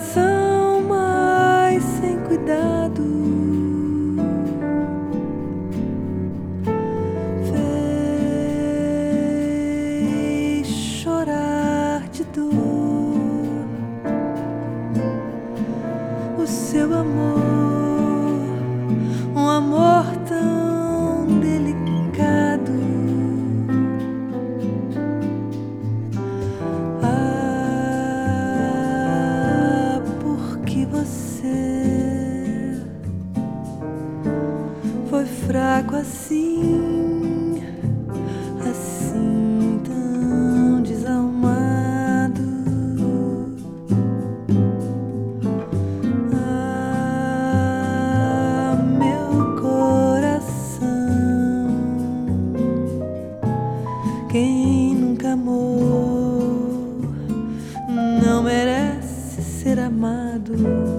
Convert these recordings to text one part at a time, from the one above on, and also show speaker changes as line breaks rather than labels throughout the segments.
coração, mas sem cuidado, fez chorar de dor o seu amor, um amor tão delicado. Ah, porque você foi fraco assim, assim tão desalmado. Ah, meu coração, quem nunca amou não merece ser amado.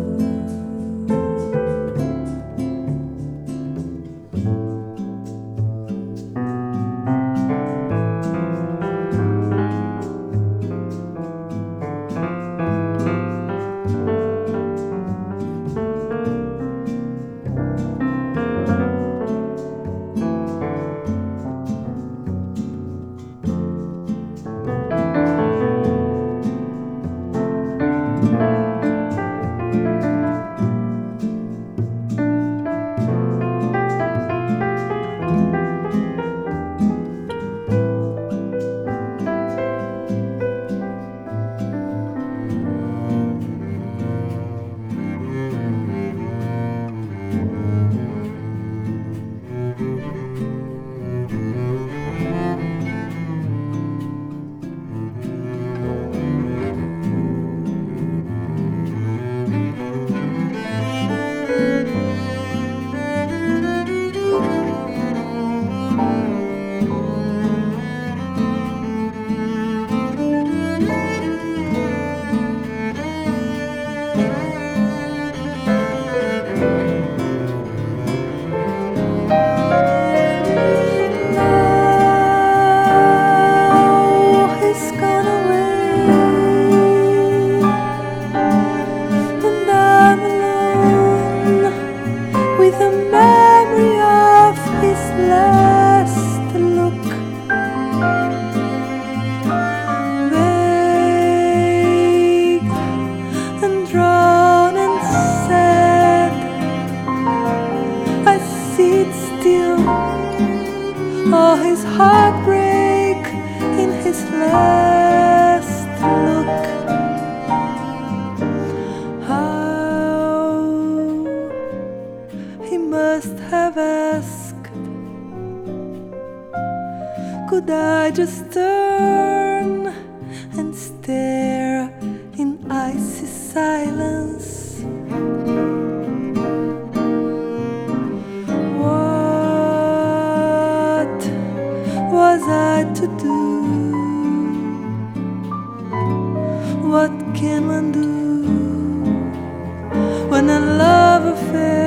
With the memory of his last look, vague and drawn and sad, I see it still, all his heartbreak in his last look. He must have asked, could I just turn and stare in icy silence? What was I to do? What can one do when a love affair